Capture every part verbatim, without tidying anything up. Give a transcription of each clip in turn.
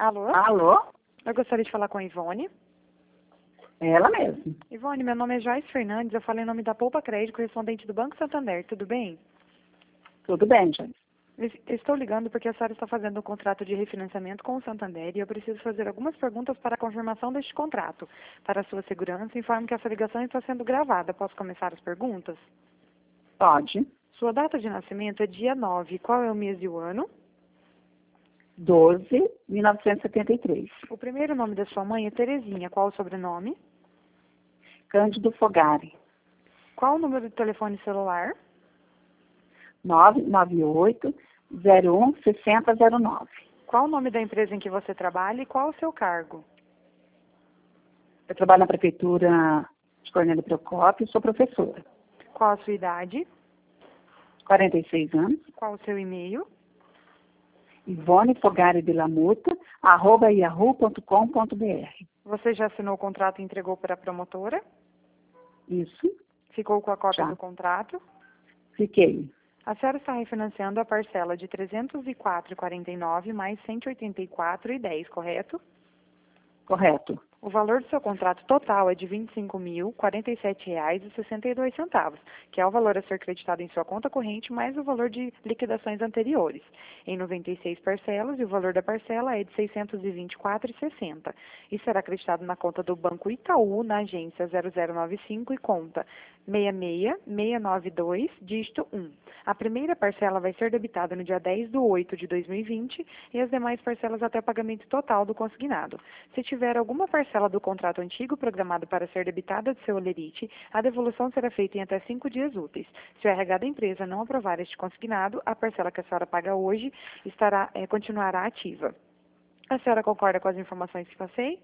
Alô? Alô? Eu gostaria de falar com a Ivone. É ela mesmo. Ivone, meu nome é Joyce Fernandes, eu falo em nome da Poupa Crédito, correspondente do Banco Santander, tudo bem? Tudo bem, Joyce. Eu estou ligando porque a senhora está fazendo um contrato de refinanciamento com o Santander e eu preciso fazer algumas perguntas para a confirmação deste contrato. Para a sua segurança, informo que essa ligação está sendo gravada. Posso começar as perguntas? Pode. Sua data de nascimento é dia nove. Qual é o mês e o ano? doze, mil novecentos e setenta e três. O primeiro nome da sua mãe é Terezinha. Qual o sobrenome? Cândido Fogari. Qual o número do telefone celular? nove nove oito, zero um, seis zero zero nove. Qual o nome da empresa em que você trabalha e qual o seu cargo? Eu trabalho na prefeitura de Cornélio Procópio, sou professora. Qual a sua idade? quarenta e seis anos. Qual o seu e-mail? Ivone Fogari de Lamuta, arroba yahoo ponto com ponto br. Você já assinou o contrato e entregou para a promotora? Isso. Ficou com a cópia Já. do contrato? Fiquei. A senhora está refinanciando a parcela de trezentos e quatro reais e quarenta e nove centavos mais cento e oitenta e quatro reais e dez centavos, correto? Correto. O valor do seu contrato total é de vinte e cinco mil, quarenta e sete reais e sessenta e dois centavos, que é o valor a ser creditado em sua conta corrente mais o valor de liquidações anteriores, em noventa e seis parcelas, e o valor da parcela é de seiscentos e vinte e quatro reais e sessenta centavos. E será acreditado na conta do Banco Itaú, na agência zero zero nove cinco e conta seis seis seis nove dois, dígito um. A primeira parcela vai ser debitada no dia dez de oito de dois mil e vinte e as demais parcelas até o pagamento total do consignado. Se tiver alguma parcela do contrato antigo programada para ser debitada do seu olerite, a devolução será feita em até cinco dias úteis. Se o R H da empresa não aprovar este consignado, a parcela que a senhora paga hoje estará, é, continuará ativa. A senhora concorda com as informações que passei?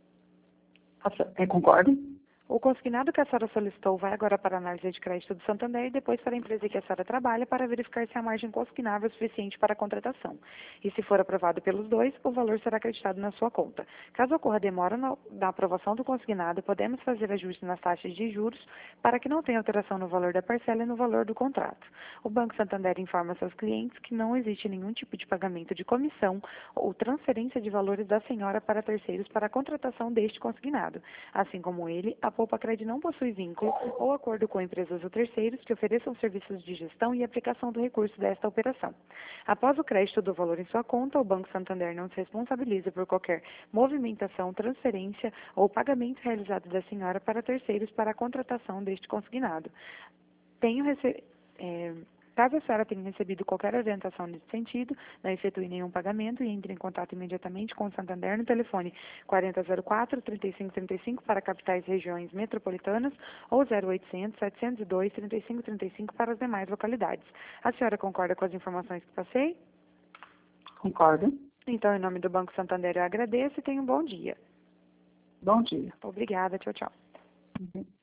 Eu concordo. O consignado que a senhora solicitou vai agora para a análise de crédito do Santander e depois para a empresa que a senhora trabalha para verificar se a margem consignável é suficiente para a contratação. E se for aprovado pelos dois, o valor será acreditado na sua conta. Caso ocorra demora na, na aprovação do consignado, podemos fazer ajustes nas taxas de juros para que não tenha alteração no valor da parcela e no valor do contrato. O Banco Santander informa seus clientes que não existe nenhum tipo de pagamento de comissão ou transferência de valores da senhora para terceiros para a contratação deste consignado. Assim como ele, a Poupa Crédito não possui vínculo ou acordo com empresas ou terceiros que ofereçam serviços de gestão e aplicação do recurso desta operação. Após o crédito do valor em sua conta, o Banco Santander não se responsabiliza por qualquer movimentação, transferência ou pagamento realizado da senhora para terceiros para a contratação deste consignado. Tenho rece... é... Caso a senhora tenha recebido qualquer orientação nesse sentido, não efetue nenhum pagamento e entre em contato imediatamente com o Santander no telefone quatro zero zero quatro, três cinco três cinco para capitais e regiões metropolitanas ou zero oitocentos, setecentos e dois, trinta e cinco trinta e cinco para as demais localidades. A senhora concorda com as informações que passei? Concordo. Então, em nome do Banco Santander, eu agradeço e tenha um bom dia. Bom dia. Obrigada. Tchau, tchau. Uhum.